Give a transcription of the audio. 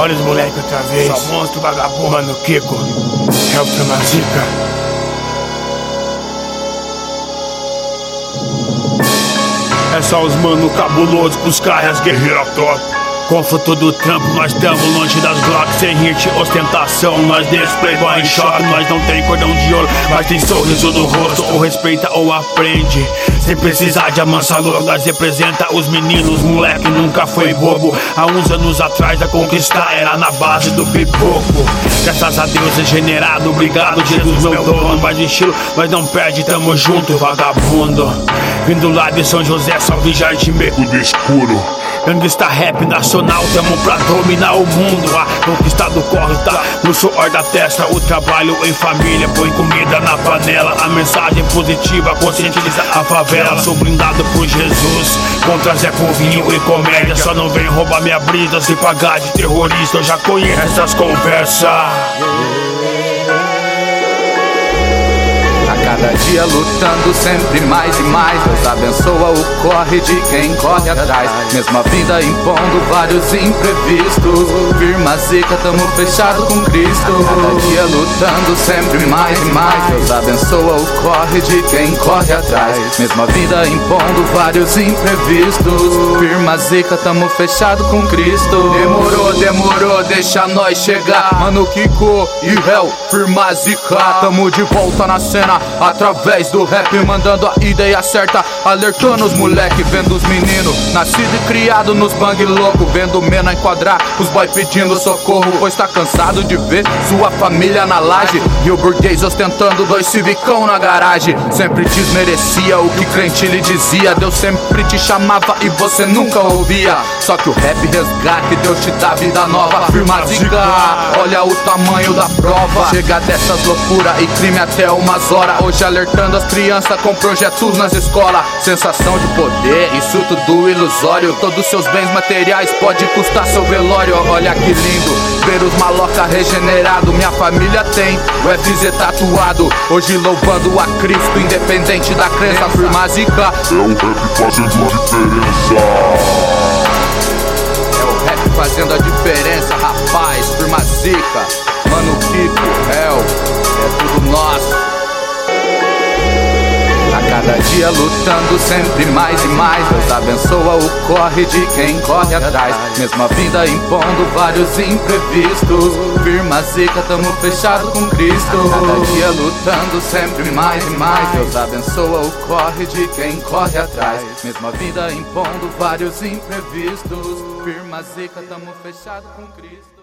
Olha os moleque outra vez. Só monstro, vagabundo. Mano, Kiko, é o Firma Zica. É só os mano cabuloso com os carros guerreiro top. Com fruto do trampo, nós tamo longe das Glock. Sem hit, ostentação, nós deixa playboy em choque. Nós não tem cordão de ouro, mas tem sorriso no rosto. Ou respeita ou aprende, sem precisar de amansar louco. Nós representa os meninos, moleque nunca foi bobo. Há uns anos atrás a conquista era na base do pipoco. Graças a Deus regenerado, obrigado Jesus meu dono. Mas estilo, nós não perde, tamo junto vagabundo. Vindo lá de São José, salve Jardim Beco do Escuro. Gangsta rap nacional, tamo pra dominar o mundo. A conquista do corre tá no suor da testa. O trabalho em família, põe comida na panela. A mensagem positiva conscientiza a favela. Sou blindado por Jesus, contra Zé Povinho e comédia. Só não vem roubar minha brisa, se pagar de terrorista. Eu já conheço essas conversas. Cada dia lutando sempre mais e mais. Deus abençoa o corre de quem corre atrás. Mesma vida impondo vários imprevistos. Firma Zica, tamo fechado com Cristo. Cada dia lutando sempre mais e mais. Deus abençoa o corre de quem corre atrás. Mesma vida impondo vários imprevistos. Firma Zica, tamo fechado com Cristo. Demorou, deixa nós chegar. Mano Kiko e Hell, Firma Zica. Tamo de volta na cena através do rap, mandando a ideia certa, alertando os moleque, vendo os meninos, nascido e criado nos bang louco, vendo mena enquadrar, os boy pedindo socorro, pois tá cansado de ver sua família na laje, e o burguês ostentando 2 civicão na garagem. Sempre desmerecia o que crente lhe dizia, Deus sempre te chamava e você nunca ouvia. Só que o rap resgate, Deus te dá vida nova. Firma Zica, olha o tamanho da prova. Chega dessas loucuras e crime até umas horas. Hoje alertando as crianças com projetos nas escolas. Sensação de poder, isso tudo ilusório. Todos seus bens materiais pode custar seu velório. Olha que lindo, ver os maloca regenerado. Minha família tem o FZ tatuado. Hoje louvando a Cristo, independente da crença. Firma Zica, é o rap fazendo a diferença. É o rap fazendo a diferença, rapaz. Firma Zica, Mano Kiko, Hell, é tudo nosso. Cada dia lutando sempre mais e mais. Deus abençoa o corre de quem corre atrás. Mesma vida impondo vários imprevistos. Firma Zica, tamo fechado com Cristo. Cada dia lutando sempre mais e mais. Deus abençoa o corre de quem corre atrás. Mesma vida impondo vários imprevistos. Firma Zica, tamo fechado com Cristo.